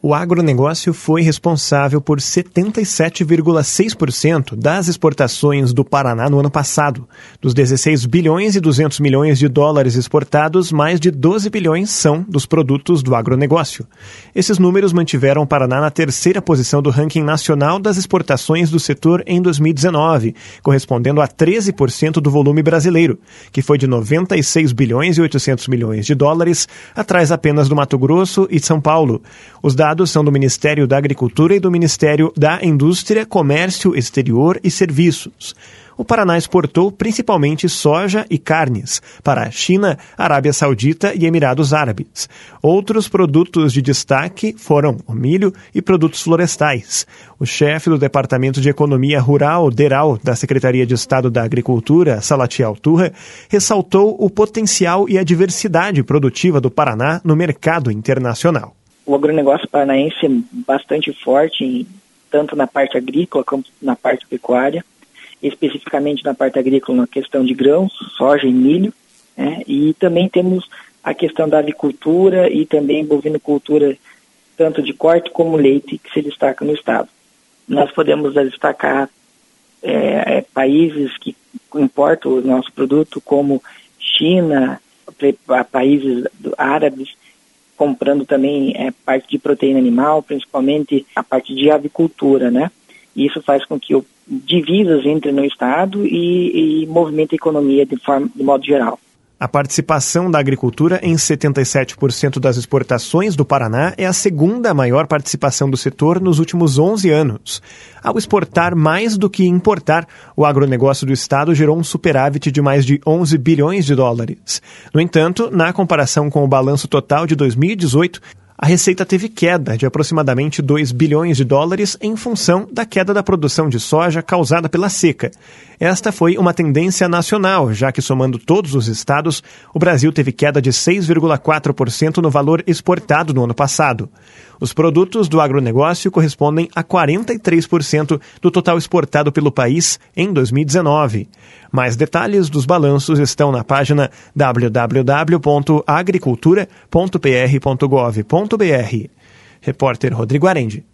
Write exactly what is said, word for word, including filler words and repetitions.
O agronegócio foi responsável por setenta e sete vírgula seis por cento das exportações do Paraná no ano passado. Dos dezesseis bilhões e duzentos milhões de dólares exportados, mais de doze bilhões são dos produtos do agronegócio. Esses números mantiveram o Paraná na terceira posição do ranking nacional das exportações do setor em dois mil e dezenove, correspondendo a treze por cento do volume brasileiro, que foi de noventa e seis bilhões e oitocentos milhões de dólares, atrás apenas do Mato Grosso e São Paulo. Os dados são do Ministério da Agricultura e do Ministério da Indústria, Comércio Exterior e Serviços. O Paraná exportou principalmente soja e carnes para a China, Arábia Saudita e Emirados Árabes. Outros produtos de destaque foram o milho e produtos florestais. O chefe do Departamento de Economia Rural, DERAL, da Secretaria de Estado da Agricultura, Salatiel Turra, ressaltou o potencial e a diversidade produtiva do Paraná no mercado internacional. O agronegócio paranaense é bastante forte, tanto na parte agrícola como na parte pecuária, especificamente na parte agrícola na questão de grãos, soja e milho, né? E também temos a questão da avicultura e também bovinocultura, tanto de corte como leite, que se destaca no estado. Nós podemos destacar é, é, países que importam o nosso produto, como China, países árabes, comprando também é, parte de proteína animal, principalmente a parte de avicultura, né? Isso faz com que o, divisas entrem no estado e, e movimente a economia de, forma, de modo geral. A participação da agricultura em setenta e sete por cento das exportações do Paraná é a segunda maior participação do setor nos últimos onze anos. Ao exportar mais do que importar, o agronegócio do estado gerou um superávit de mais de onze bilhões de dólares. No entanto, na comparação com o balanço total de dois mil e dezoito, a receita teve queda de aproximadamente dois bilhões de dólares em função da queda da produção de soja causada pela seca. Esta foi uma tendência nacional, já que, somando todos os estados, o Brasil teve queda de seis vírgula quatro por cento no valor exportado no ano passado. Os produtos do agronegócio correspondem a quarenta e três por cento do total exportado pelo país em dois mil e dezenove. Mais detalhes dos balanços estão na página w w w ponto agricultura ponto p r ponto gov ponto b r. Repórter Rodrigo Arendi.